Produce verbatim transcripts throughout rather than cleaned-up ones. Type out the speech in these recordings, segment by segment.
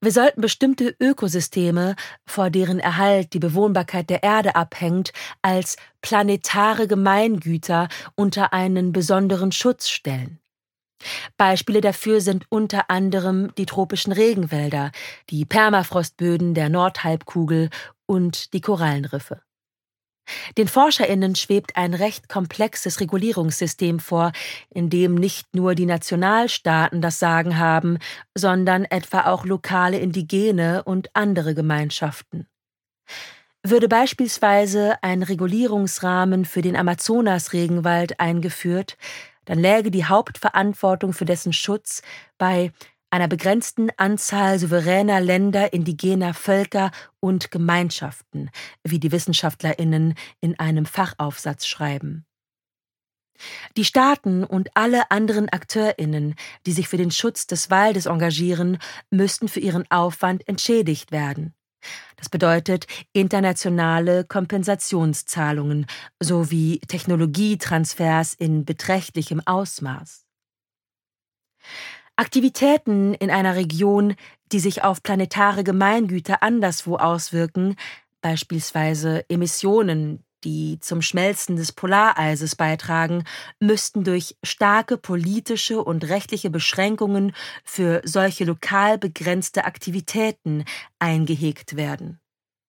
Wir sollten bestimmte Ökosysteme, vor deren Erhalt die Bewohnbarkeit der Erde abhängt, als planetare Gemeingüter unter einen besonderen Schutz stellen. Beispiele dafür sind unter anderem die tropischen Regenwälder, die Permafrostböden der Nordhalbkugel und die Korallenriffe. Den ForscherInnen schwebt ein recht komplexes Regulierungssystem vor, in dem nicht nur die Nationalstaaten das Sagen haben, sondern etwa auch lokale Indigene und andere Gemeinschaften. Würde beispielsweise ein Regulierungsrahmen für den Amazonas-Regenwald eingeführt, dann läge die Hauptverantwortung für dessen Schutz bei einer begrenzten Anzahl souveräner Länder, indigener Völker und Gemeinschaften, wie die WissenschaftlerInnen in einem Fachaufsatz schreiben. Die Staaten und alle anderen AkteurInnen, die sich für den Schutz des Waldes engagieren, müssten für ihren Aufwand entschädigt werden. Das bedeutet internationale Kompensationszahlungen sowie Technologietransfers in beträchtlichem Ausmaß. Aktivitäten in einer Region, die sich auf planetare Gemeingüter anderswo auswirken, beispielsweise Emissionen, die zum Schmelzen des Polareises beitragen, müssten durch starke politische und rechtliche Beschränkungen für solche lokal begrenzte Aktivitäten eingehegt werden.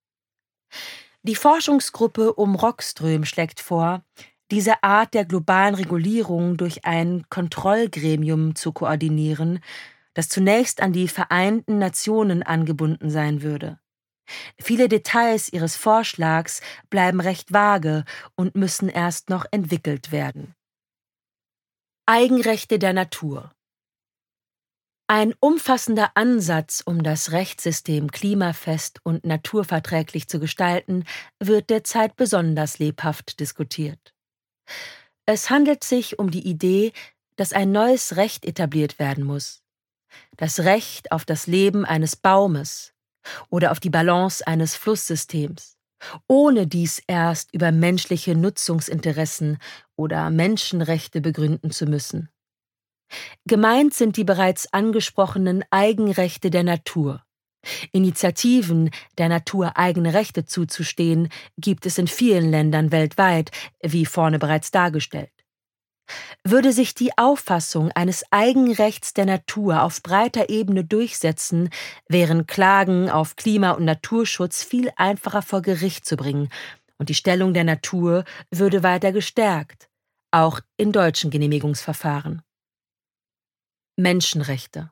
Die Forschungsgruppe um Rockström schlägt vor, diese Art der globalen Regulierung durch ein Kontrollgremium zu koordinieren, das zunächst an die Vereinten Nationen angebunden sein würde. Viele Details ihres Vorschlags bleiben recht vage und müssen erst noch entwickelt werden. Eigenrechte der Natur. Ein umfassender Ansatz, um das Rechtssystem klimafest und naturverträglich zu gestalten, wird derzeit besonders lebhaft diskutiert. Es handelt sich um die Idee, dass ein neues Recht etabliert werden muss. Das Recht auf das Leben eines Baumes oder auf die Balance eines Flusssystems, ohne dies erst über menschliche Nutzungsinteressen oder Menschenrechte begründen zu müssen. Gemeint sind die bereits angesprochenen Eigenrechte der Natur. Initiativen, der Natur eigene Rechte zuzustehen, gibt es in vielen Ländern weltweit, wie vorne bereits dargestellt. Würde sich die Auffassung eines Eigenrechts der Natur auf breiter Ebene durchsetzen, wären Klagen auf Klima- und Naturschutz viel einfacher vor Gericht zu bringen und die Stellung der Natur würde weiter gestärkt, auch in deutschen Genehmigungsverfahren. Menschenrechte.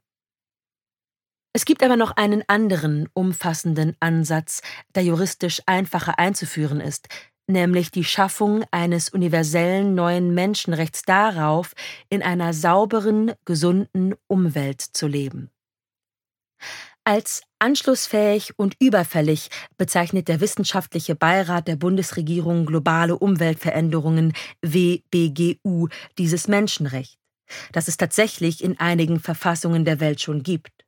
Es gibt aber noch einen anderen, umfassenden Ansatz, der juristisch einfacher einzuführen ist, nämlich die Schaffung eines universellen neuen Menschenrechts darauf, in einer sauberen, gesunden Umwelt zu leben. Als anschlussfähig und überfällig bezeichnet der Wissenschaftliche Beirat der Bundesregierung Globale Umweltveränderungen W B G U dieses Menschenrecht, das es tatsächlich in einigen Verfassungen der Welt schon gibt.